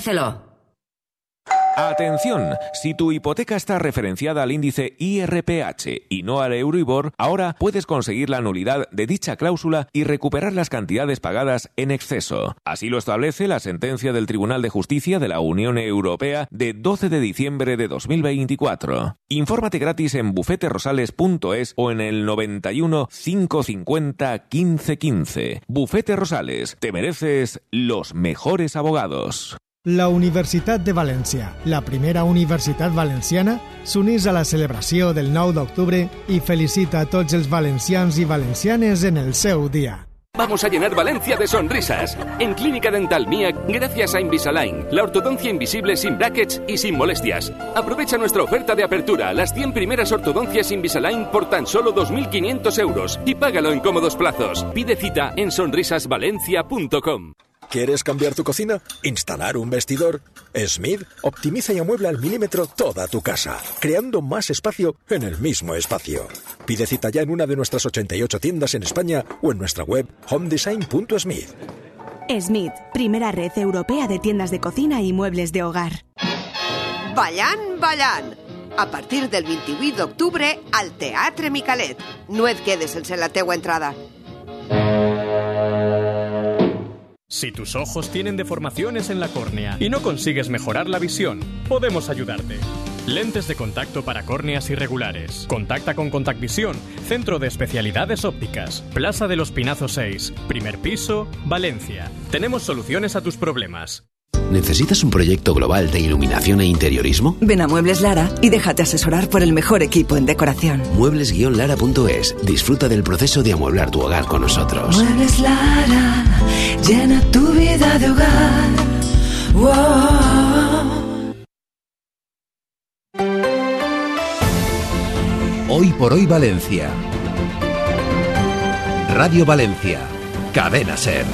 Ofrécelo. Atención, si tu hipoteca está referenciada al índice IRPH y no al Euribor, ahora puedes conseguir la nulidad de dicha cláusula y recuperar las cantidades pagadas en exceso. Así lo establece la sentencia del Tribunal de Justicia de la Unión Europea de 12 de diciembre de 2024. Infórmate gratis en bufeterosales.es o en el 91 550 1515. Bufete Rosales, te mereces los mejores abogados. La Universitat de València, la primera universitat valenciana, s'uneix a la celebració del 9 d'octubre i felicita a tots els valencians i valencianes en el seu dia. Vamos a llenar Valencia de sonrisas. En Clínica Dental Mía, gracias a Invisalign, la ortodoncia invisible sin brackets y sin molestias. Aprovecha nuestra oferta de apertura, las 100 primeras ortodoncias Invisalign por tan solo 2.500 euros y págalo en cómodos plazos. Pide cita en sonrisasvalencia.com. ¿Quieres cambiar tu cocina? ¿Instalar un vestidor? Smith optimiza y amuebla al milímetro toda tu casa, creando más espacio en el mismo espacio. Pide cita ya en una de nuestras 88 tiendas en España o en nuestra web homedesign.smith. Smith, primera red europea de tiendas de cocina y muebles de hogar. Ballant! A partir del 28 d'octubre al Teatre Micalet. No et quedes sense la teua entrada. Si tus ojos tienen deformaciones en la córnea y no consigues mejorar la visión, podemos ayudarte. Lentes de contacto para córneas irregulares. Contacta con Contactvisión, Centro de Especialidades Ópticas, Plaza de los Pinazos 6, primer piso, Valencia. Tenemos soluciones a tus problemas. ¿Necesitas un proyecto global de iluminación e interiorismo? Ven a Muebles Lara y déjate asesorar por el mejor equipo en decoración. Muebles-lara.es. Disfruta del proceso de amueblar tu hogar con nosotros. Muebles Lara, llena tu vida de hogar. Wow. Hoy por hoy Valencia. Radio Valencia. Cadena SER.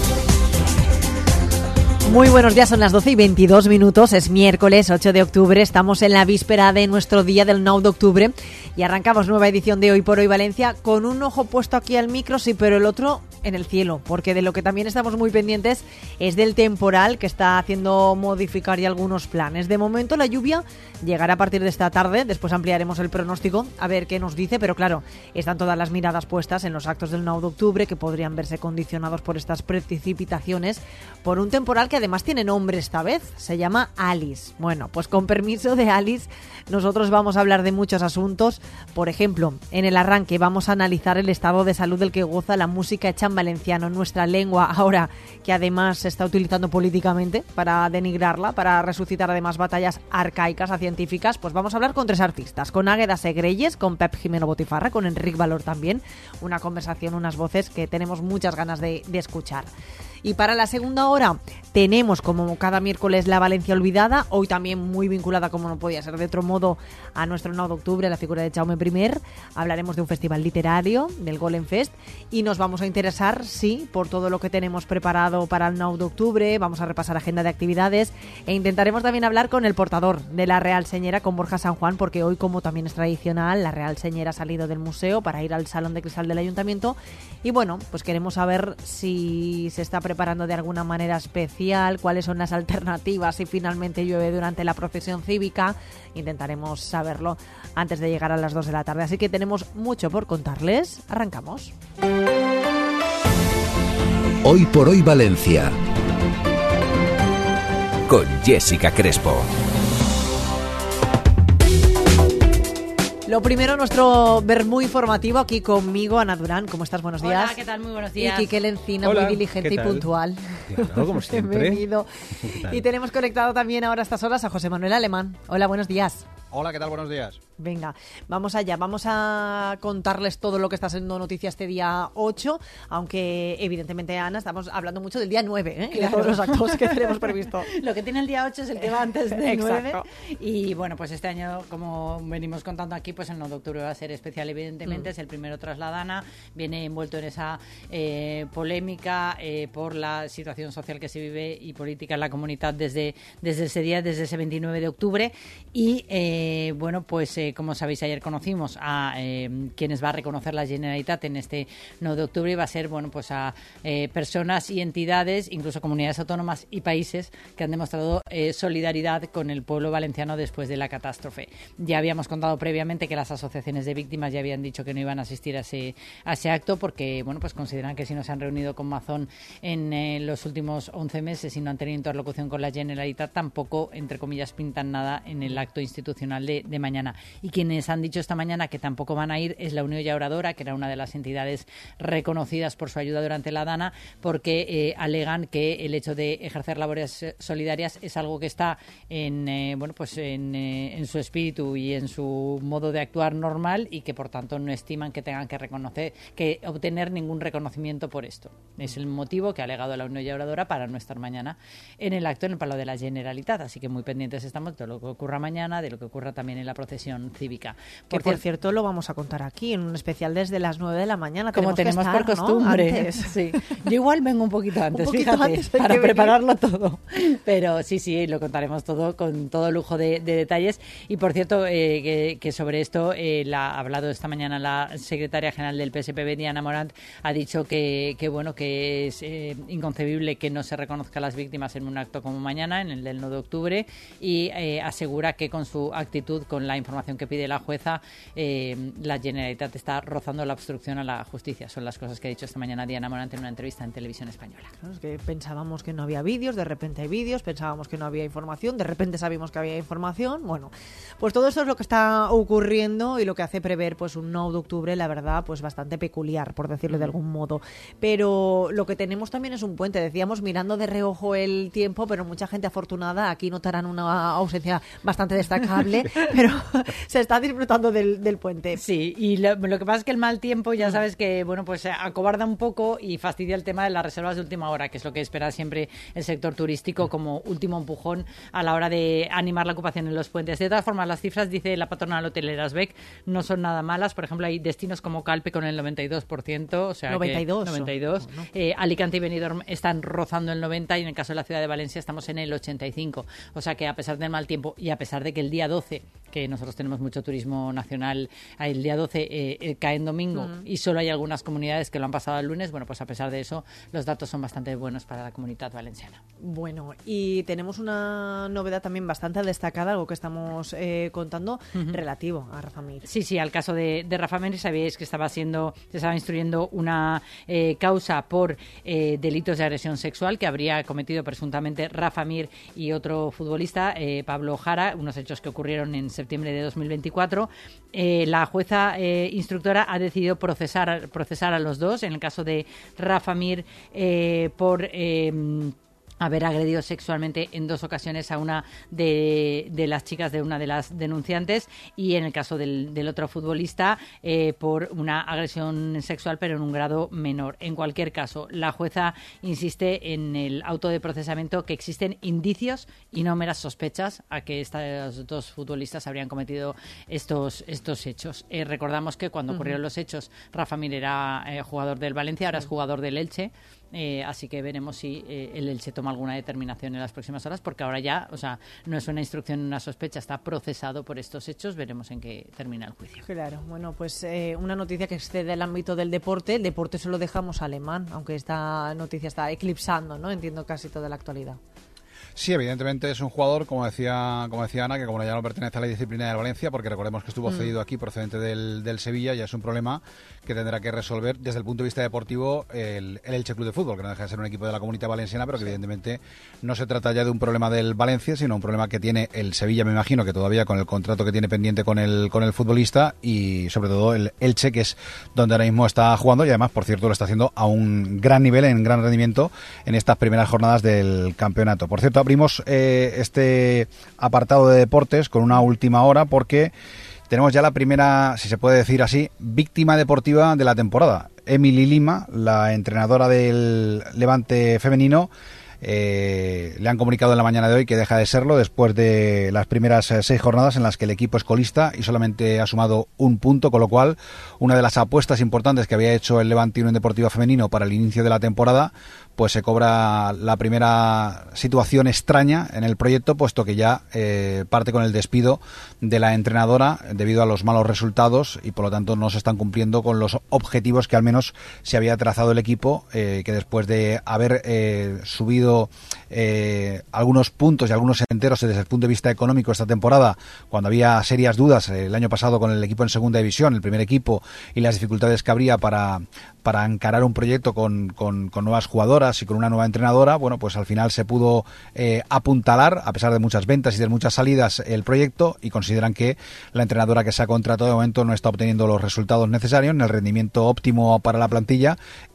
Muy buenos días, son las 12 y 22 minutos, es miércoles 8 de octubre, estamos en la víspera de nuestro día del 9 de octubre y arrancamos nueva edición de Hoy por Hoy Valencia con un ojo puesto aquí al micro, sí, pero el otro en el cielo, porque de lo que también estamos muy pendientes es del temporal que está haciendo modificar ya algunos planes. De momento la lluvia llegará a partir de esta tarde, después ampliaremos el pronóstico a ver qué nos dice, pero claro, están todas las miradas puestas en los actos del 9 de octubre que podrían verse condicionados por estas precipitaciones, por un temporal que además tiene nombre esta vez, se llama Alice. Bueno, pues con permiso de Alice, nosotros vamos a hablar de muchos asuntos. Por ejemplo, en el arranque vamos a analizar el estado de salud del que goza la música hecha en valenciano, nuestra lengua, ahora que además se está utilizando políticamente para denigrarla, para resucitar además batallas arcaicas a científicas. Pues vamos a hablar con tres artistas, con Águeda Segreyes, con Pep Jimeno Botifarra, con Enric Valor también. Una conversación, unas voces que tenemos muchas ganas de escuchar. Y para la segunda hora tenemos, como cada miércoles, la Valencia Olvidada, hoy también muy vinculada, como no podía ser de otro modo, a nuestro 9 de octubre, la figura de Jaume I. Hablaremos de un festival literario, del Golem Fest, y nos vamos a interesar, sí, por todo lo que tenemos preparado para el 9 de octubre. Vamos a repasar agenda de actividades e intentaremos también hablar con el portador de la Real Señera, con Borja San Juan, porque hoy, como también es tradicional, la Real Señera ha salido del museo para ir al Salón de Cristal del Ayuntamiento y bueno, pues queremos saber si se está preparando de alguna manera especial, cuáles son las alternativas si finalmente llueve durante la procesión cívica. Intentaremos saberlo antes de llegar a las 2 de la tarde, así que tenemos mucho por contarles. Arrancamos. Hoy por hoy Valencia, con Jessica Crespo. Lo primero, nuestro vermú informativo aquí conmigo, Ana Durán. ¿Cómo estás? Buenos días. Hola, ¿qué tal? Muy buenos días. Y Quique Lencina, Hola, muy diligente y puntual. Claro, como siempre. Bienvenido. Y tenemos conectado también ahora a estas horas a José Manuel Alemán. Hola, buenos días. Hola, ¿qué tal? Buenos días. Venga, vamos allá. Vamos a contarles todo lo que está siendo noticia este día 8, aunque evidentemente, Ana, estamos hablando mucho del día 9, ¿eh? Claro. Y de todos los actos que tenemos previsto. Lo que tiene el día 8 es el que va antes del Exacto. 9. Y bueno, pues este año, como venimos contando aquí, pues el 9 de octubre va a ser especial, evidentemente. Es el primero tras la Dana. Viene envuelto en esa polémica por la situación social que se vive y política en la comunidad desde ese día, desde ese 29 de octubre. Y bueno, pues como sabéis, ayer conocimos a quienes va a reconocer la Generalitat en este 9 de octubre, y va a ser, bueno, pues a personas y entidades, incluso comunidades autónomas y países que han demostrado solidaridad con el pueblo valenciano después de la catástrofe. Ya habíamos contado previamente que las asociaciones de víctimas ya habían dicho que no iban a asistir a ese acto porque, bueno, pues consideran que si no se han reunido con Mazón en los últimos 11 meses y no han tenido interlocución con la Generalitat, tampoco, entre comillas, pintan nada en el acto institucional de mañana. Y quienes han dicho esta mañana que tampoco van a ir es la Unión Llauradora, que era una de las entidades reconocidas por su ayuda durante la Dana, porque alegan que el hecho de ejercer labores solidarias es algo que está en su espíritu y en su modo de actuar normal, y que por tanto no estiman que tengan que obtener ningún reconocimiento por esto. Es el motivo que ha alegado la Unión Llauradora para no estar mañana en el acto en el Palau de la Generalitat, así que muy pendientes estamos de lo que ocurra mañana, de lo que ocurra también en la procesión cívica. Por cierto, lo vamos a contar aquí en un especial desde las 9 de la mañana. Como tenemos que estar, por costumbre. ¿No? Sí. Yo igual vengo un poquito antes, para prepararlo todo. Pero sí, lo contaremos todo con todo lujo de detalles. Y por cierto, que sobre esto ha hablado esta mañana la secretaria general del PSPB, Diana Morant, ha dicho que es inconcebible que no se reconozca a las víctimas en un acto como mañana, en el del 9 de octubre, y asegura que con su actitud, con la información que pide la jueza, la Generalitat está rozando la obstrucción a la justicia. Son las cosas que ha dicho esta mañana Diana Morant en una entrevista en Televisión Española. Claro, es que pensábamos que no había vídeos, de repente hay vídeos, pensábamos que no había información, de repente sabíamos que había información. Bueno, pues todo esto es lo que está ocurriendo y lo que hace prever pues un 9 de octubre, la verdad, pues bastante peculiar, por decirlo de algún modo. Pero lo que tenemos también es un puente. Decíamos, mirando de reojo el tiempo, pero mucha gente afortunada aquí notarán una ausencia bastante destacable, pero se está disfrutando del puente. Sí, y lo que pasa es que el mal tiempo, ya sabes que, bueno, pues acobarda un poco y fastidia el tema de las reservas de última hora, que es lo que espera siempre el sector turístico como último empujón a la hora de animar la ocupación en los puentes. De todas formas, las cifras, dice la patronal hotelera SBEC, no son nada malas. Por ejemplo, hay destinos como Calpe con el 92%, o sea 92. Alicante y Benidorm están rozando el 90%, y en el caso de la ciudad de Valencia estamos en el 85%. O sea que a pesar del mal tiempo y a pesar de que el día 12, que nosotros tenemos mucho turismo nacional, el día 12 cae en domingo y solo hay algunas comunidades que lo han pasado el lunes, bueno, pues a pesar de eso los datos son bastante buenos para la comunidad valenciana. Bueno, y tenemos una novedad también bastante destacada, algo que estamos contando, relativo a Rafa Mir. Sí, al caso de Rafa Mir. Sabéis que se estaba instruyendo una causa por delitos de agresión sexual que habría cometido presuntamente Rafa Mir y otro futbolista, Pablo Jara, unos hechos que ocurrieron en septiembre de 2024. La jueza instructora ha decidido procesar a los dos. En el caso de Rafa Mir, por haber agredido sexualmente en 2 ocasiones a una de las chicas de una de las denunciantes, y en el caso del otro futbolista por una agresión sexual pero en un grado menor. En cualquier caso, la jueza insiste en el auto de procesamiento que existen indicios y no meras sospechas a que estos 2 futbolistas habrían cometido estos hechos. Recordamos que cuando ocurrieron los hechos, Rafa Mir era jugador del Valencia, ahora es jugador del Elche. Así que veremos si el Elche toma alguna determinación en las próximas horas, porque ahora ya, no es una instrucción, una sospecha, está procesado por estos hechos. Veremos en qué termina el juicio. Claro, bueno, pues una noticia que excede el ámbito del deporte. El deporte se lo dejamos alemán, aunque esta noticia está eclipsando, ¿no? Entiendo casi toda la actualidad. Sí, evidentemente es un jugador, como decía Ana, que como ya no pertenece a la disciplina del Valencia, porque recordemos que estuvo cedido aquí procedente del Sevilla, ya es un problema que tendrá que resolver desde el punto de vista deportivo el Elche Club de Fútbol, que no deja de ser un equipo de la Comunidad Valenciana, pero que evidentemente no se trata ya de un problema del Valencia, sino un problema que tiene el Sevilla, me imagino, que todavía con el contrato que tiene pendiente con el futbolista, y sobre todo el Elche, que es donde ahora mismo está jugando, y además, por cierto, lo está haciendo a un gran nivel, en gran rendimiento en estas primeras jornadas del campeonato. Por cierto, abrimos este apartado de deportes con una última hora, porque tenemos ya la primera, si se puede decir así, víctima deportiva de la temporada. Emily Lima, la entrenadora del Levante femenino, le han comunicado en la mañana de hoy que deja de serlo después de las primeras 6 jornadas en las que el equipo es colista y solamente ha sumado 1 punto, con lo cual una de las apuestas importantes que había hecho el Levante Unión Deportiva Femenino para el inicio de la temporada pues se cobra la primera situación extraña en el proyecto, puesto que ya parte con el despido de la entrenadora debido a los malos resultados y por lo tanto no se están cumpliendo con los objetivos que al menos se había trazado el equipo, que después de haber subido algunos puntos y algunos enteros desde el punto de vista económico esta temporada, cuando había serias dudas el año pasado con el equipo en segunda división, el primer equipo, y las dificultades que habría para encarar un proyecto con nuevas jugadoras y con una nueva entrenadora, bueno, pues al final se pudo apuntalar, a pesar de muchas ventas y de muchas salidas, el proyecto, y consideran que la entrenadora que se ha contratado de momento no está obteniendo los resultados necesarios, en el rendimiento óptimo para la plantilla,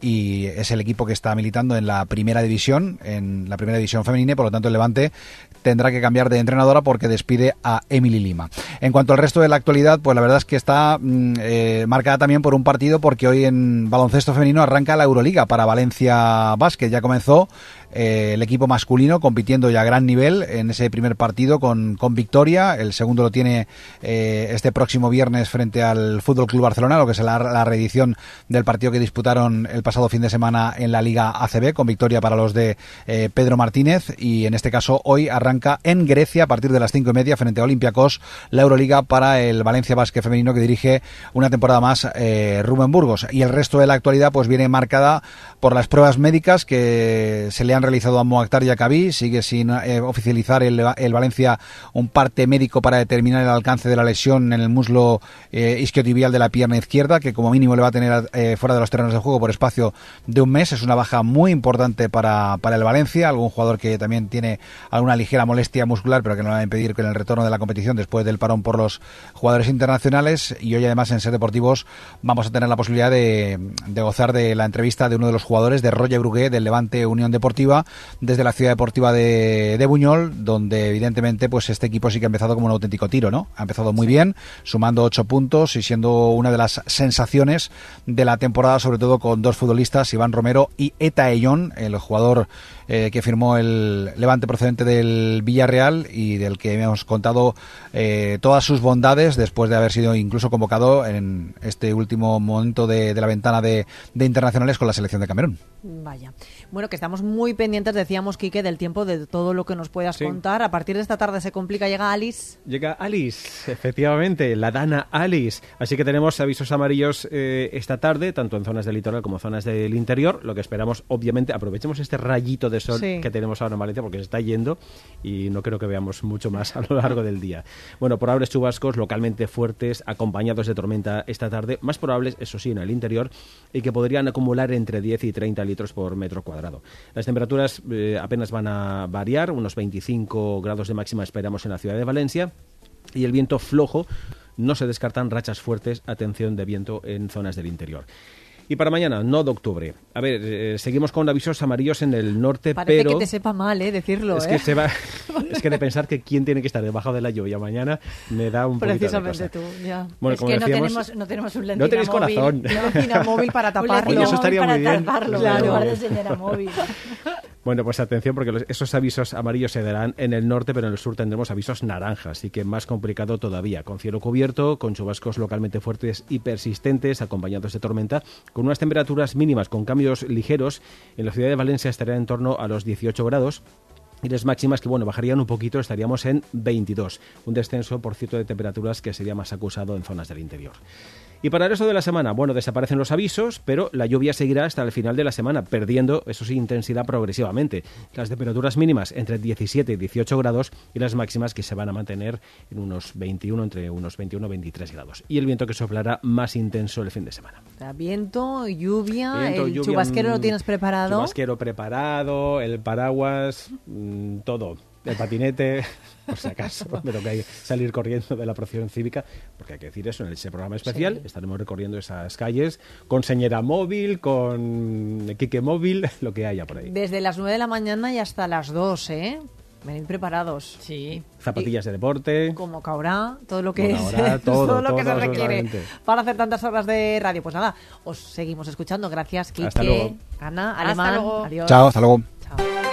y es el equipo que está militando en la primera división, femenina, y por lo tanto el Levante tendrá que cambiar de entrenadora porque despide a Emily Lima. En cuanto al resto de la actualidad, pues la verdad es que está marcada también por un partido, porque hoy en baloncesto femenino arranca la Euroliga para Valencia Basket. Ya comenzó el equipo masculino compitiendo ya a gran nivel en ese primer partido con victoria. El segundo lo tiene este próximo viernes frente al Fútbol Club Barcelona, lo que es la reedición del partido que disputaron el pasado fin de semana en la Liga ACB, con victoria para los de Pedro Martínez. Y en este caso hoy arranca en Grecia a partir de las 5:30 frente a Olympiacos la Euroliga para el Valencia Basket femenino, que dirige una temporada más Rubén Burgos. Y el resto de la actualidad pues viene marcada por las pruebas médicas que se le han realizado a Mokhtar Yacabí. Sigue sin oficializar el Valencia un parte médico para determinar el alcance de la lesión en el muslo isquiotibial de la pierna izquierda, que como mínimo le va a tener fuera de los terrenos de juego por espacio de un mes. Es una baja muy importante para el Valencia, algún jugador que también tiene alguna ligera molestia muscular, pero que no le va a impedir que en el retorno de la competición después del parón por los jugadores internacionales. Y hoy además en Ser Deportivos vamos a tener la posibilidad de gozar de la entrevista de uno de los jugadores, de Roger Brugué, del Levante Unión Deportiva, desde la ciudad deportiva de Buñol, donde evidentemente pues este equipo sí que ha empezado como un auténtico tiro, ¿no? Ha empezado muy bien, sumando 8 puntos y siendo una de las sensaciones de la temporada, sobre todo con dos futbolistas, Iván Romero y Eta Ellón, el jugador que firmó el Levante procedente del Villarreal y del que hemos contado todas sus bondades después de haber sido incluso convocado en este último momento de la ventana de internacionales con la selección de Camerún. Vaya. Bueno, que estamos muy pendientes, decíamos, Quique, del tiempo, de todo lo que nos puedas contar. A partir de esta tarde se complica, llega Alice. Llega Alice, efectivamente, la Dana Alice. Así que tenemos avisos amarillos esta tarde, tanto en zonas del litoral como zonas del interior. Lo que esperamos, obviamente, aprovechemos este rayito de sol que tenemos ahora en Valencia, porque se está yendo y no creo que veamos mucho más a lo largo del día. Bueno, probables chubascos localmente fuertes, acompañados de tormenta esta tarde, más probables, eso sí, en el interior, y que podrían acumular entre 10 y 30 litros por metro cuadrado. Las temperaturas apenas van a variar, unos 25 grados de máxima esperamos en la ciudad de Valencia, y el viento flojo. No se descartan rachas fuertes, atención de viento en zonas del interior. Y para mañana, no de octubre. A ver, seguimos con avisos amarillos en el norte, Parece pero... que te sepa mal, decirlo, Es que es que de pensar que quién tiene que estar debajo de la lluvia mañana me da un poquito de cosa. Precisamente tú, ya. Bueno, es que decíamos, no tenemos un lentina no tenéis móvil. Corazón. Lentina móvil para taparlo. Oye, eso estaría muy bien. Taparlo, en lugar de señora móvil. Bueno, pues atención, porque esos avisos amarillos se darán en el norte, pero en el sur tendremos avisos naranjas, así que más complicado todavía, con cielo cubierto, con chubascos localmente fuertes y persistentes, acompañados de tormenta, con unas temperaturas mínimas con cambios ligeros. En la ciudad de Valencia estaría en torno a los 18 grados. Y las máximas que, bueno, bajarían un poquito, estaríamos en 22. Un descenso, por cierto, de temperaturas que sería más acusado en zonas del interior. Y para el resto de la semana, bueno, desaparecen los avisos, pero la lluvia seguirá hasta el final de la semana, perdiendo, eso sí, intensidad progresivamente. Las temperaturas mínimas entre 17 y 18 grados y las máximas que se van a mantener en unos 21, entre unos 21 y 23 grados. Y el viento que soplará más intenso el fin de semana. O sea, viento, lluvia, chubasquero lo tienes preparado. Chubasquero preparado, el paraguas, todo. El patinete, por si acaso, pero que hay que salir corriendo de la procesión cívica, porque hay que decir eso, en ese programa especial estaremos recorriendo esas calles con señora móvil, con Quique móvil, lo que haya por ahí. Desde las 9 de la mañana y hasta las 2, Venid preparados. Sí. Zapatillas de deporte. Como caurá, todo lo que todo lo que se requiere para hacer tantas horas de radio. Pues nada, os seguimos escuchando. Gracias, Quique, hasta luego. Ana, Alemán. Adiós. Chao, hasta luego. Chao.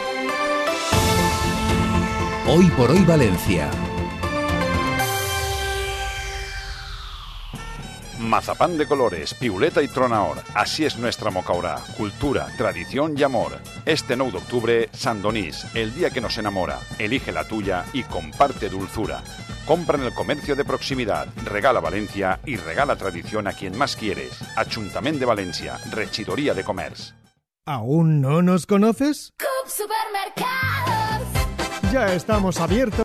Hoy por hoy Valencia. Mazapán de colores, piuleta y tronador. Así es nuestra Mocaurá. Cultura, tradición y amor. Este 9 de octubre, Sant Donís, el día que nos enamora. Elige la tuya y comparte dulzura. Compra en el comercio de proximidad. Regala Valencia y regala tradición a quien más quieres. Ayuntamiento de Valencia, Regidoría de Comerç. ¿Aún no nos conoces? Coop Supermercados. Ya estamos abiertos